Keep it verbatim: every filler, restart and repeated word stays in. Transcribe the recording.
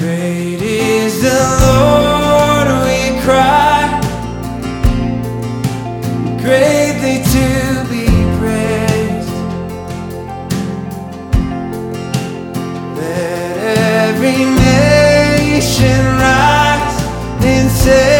Great is the Lord, we cry, greatly to be praised. Let every nation rise and say,